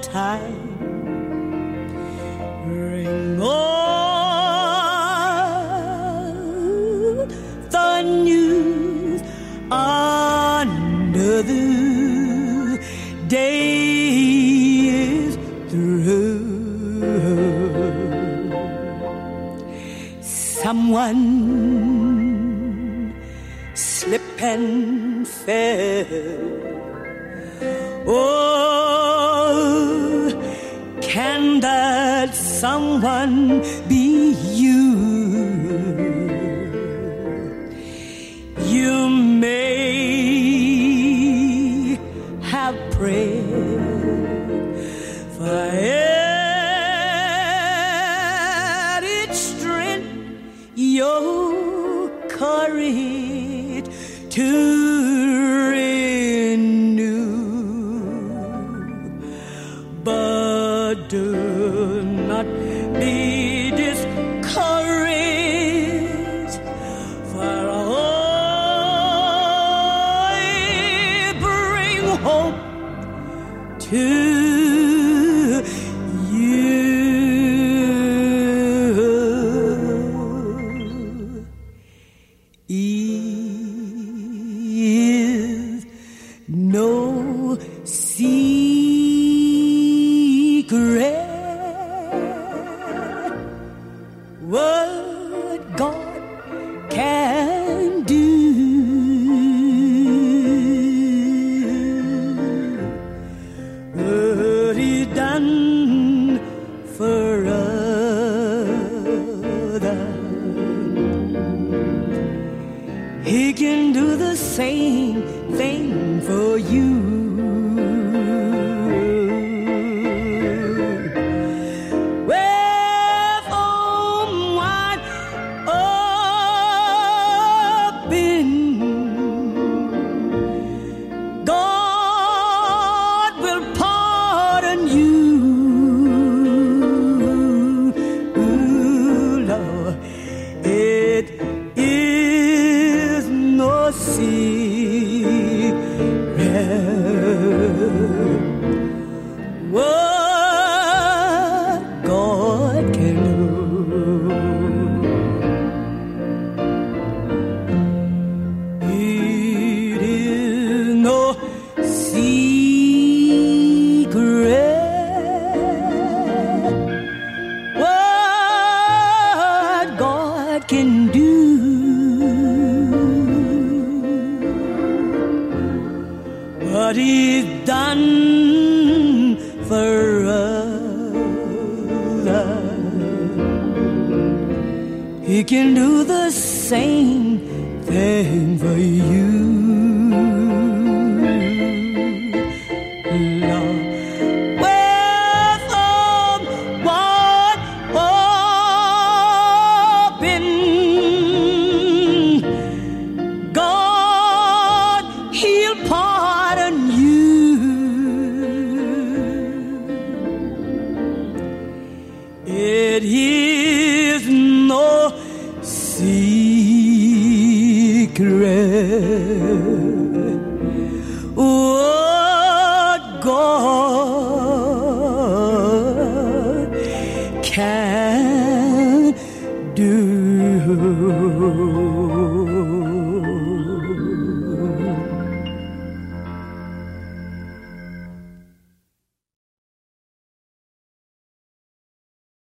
time. Ring all the news another day is through. Someone slipped and fell. Oh, can that someone be you? You may have prayed for added strength, your courage to renew, but do not be discouraged, for I bring hope to you. Is no secret what God can do. What He done for others, He can do the same thing for you. What God can do. It is no secret what God can do. What He's done for others, He can do the same thing for you. Lord, with one open, God, He'll pardon you. It is no secret what God can do.